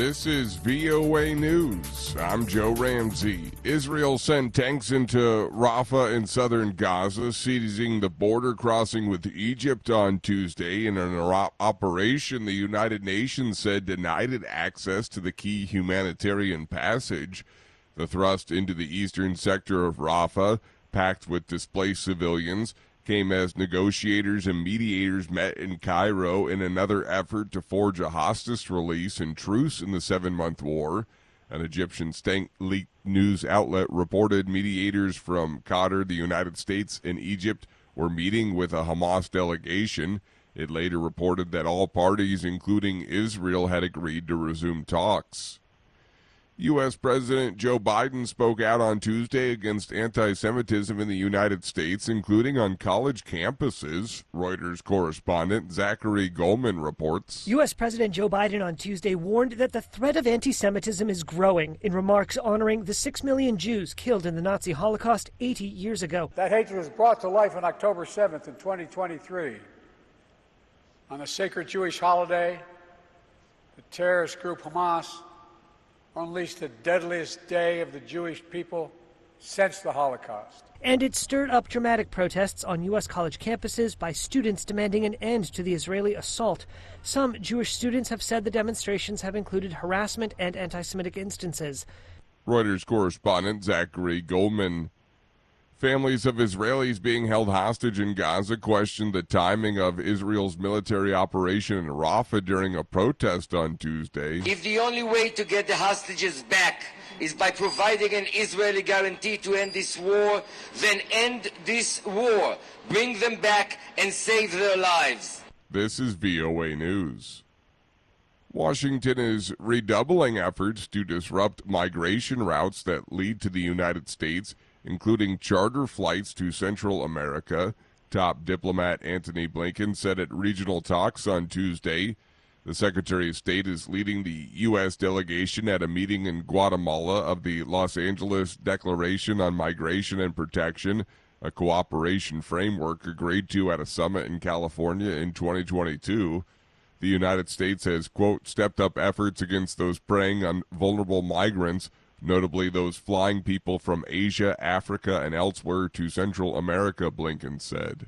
This is VOA News. I'm Joe Ramsey. Israel sent tanks into Rafah in southern Gaza, seizing the border crossing with Egypt on Tuesday in an operation the United Nations said denied it access to the key humanitarian passage. The thrust into the eastern sector of Rafah, packed with displaced civilians, came as negotiators and mediators met in Cairo in another effort to forge a hostage release and truce in the 7-month war. An Egyptian state-leaked news outlet reported mediators from Qatar, the United States, and Egypt were meeting with a Hamas delegation. It later reported that all parties, including Israel, had agreed to resume talks. U.S. President Joe Biden spoke out on Tuesday against anti-Semitism in the United States, including on college campuses. Reuters correspondent Zachary Goldman reports. U.S. President Joe Biden on Tuesday warned that the threat of anti-Semitism is growing in remarks honoring the 6 million Jews killed in the Nazi Holocaust 80 years ago. That hatred was brought to life on October 7th in 2023. On the sacred Jewish holiday, the terrorist group Hamas unleashed the deadliest day of the Jewish people since the Holocaust. And it stirred up dramatic protests on U.S. college campuses by students demanding an end to the Israeli assault. Some Jewish students have said the demonstrations have included harassment and anti-Semitic instances. Reuters correspondent Zachary Goldman. Families of Israelis being held hostage in Gaza questioned the timing of Israel's military operation in Rafah during a protest on Tuesday. If the only way to get the hostages back is by providing an Israeli guarantee to end this war, then end this war. Bring them back and save their lives. This is VOA News. Washington is redoubling efforts to disrupt migration routes that lead to the United States, including charter flights to Central America. Top diplomat Antony Blinken said at regional talks on Tuesday. The Secretary of State is leading the U.S. delegation at a meeting in Guatemala of the Los Angeles Declaration on Migration and Protection, a cooperation framework agreed to at a summit in California in 2022. The United States has, quote, stepped up efforts against those preying on vulnerable migrants, notably those flying people from Asia, Africa, and elsewhere to Central America, Blinken said.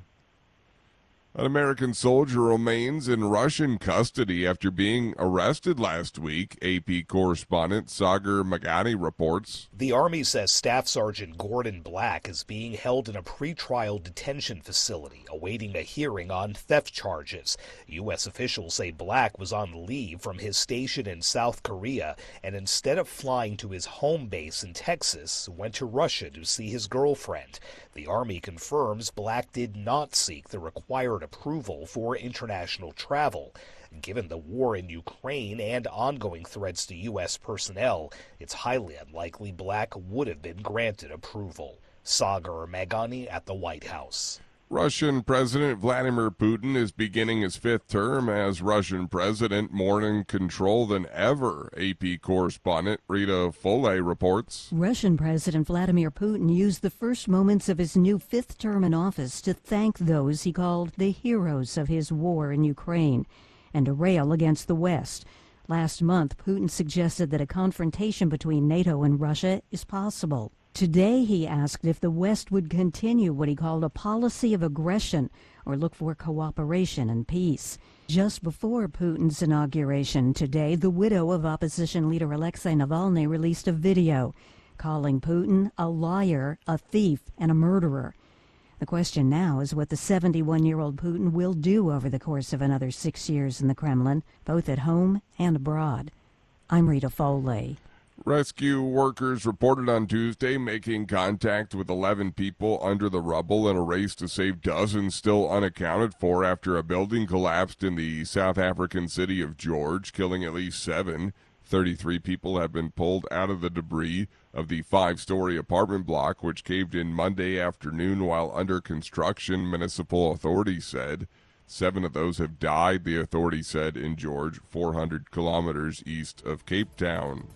An American soldier remains in Russian custody after being arrested last week, AP correspondent Sagar Magani reports. The Army says Staff Sergeant Gordon Black is being held in a pretrial detention facility, awaiting a hearing on theft charges. U.S. officials say Black was on leave from his station in South Korea and instead of flying to his home base in Texas, went to Russia to see his girlfriend. The Army confirms Black did not seek the required approval for international travel. Given the war in Ukraine and ongoing threats to U.S. personnel, it's highly unlikely Black would have been granted approval. Sagar Magani at the White House. Russian President Vladimir Putin is beginning his 5th term as Russian president, more in control than ever, AP correspondent Rita Foley reports. Russian President Vladimir Putin used the first moments of his new 5th term in office to thank those he called the heroes of his war in Ukraine and to rail against the West. Last month, Putin suggested that a confrontation between NATO and Russia is possible. Today, he asked if the West would continue what he called a policy of aggression or look for cooperation and peace. Just before Putin's inauguration today, the widow of opposition leader Alexei Navalny released a video calling Putin a liar, a thief, and a murderer. The question now is what the 71-year-old Putin will do over the course of another 6 years in the Kremlin, both at home and abroad. I'm Rita Foley. Rescue workers reported on Tuesday making contact with 11 people under the rubble in a race to save dozens still unaccounted for after a building collapsed in the South African city of George, killing at least 7. 33 people have been pulled out of the debris of the 5-story apartment block, which caved in Monday afternoon while under construction, municipal authorities said. 7 of those have died, the authority said, in George, 400 kilometers east of Cape Town.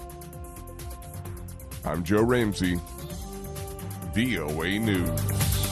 I'm Joe Ramsey, VOA News.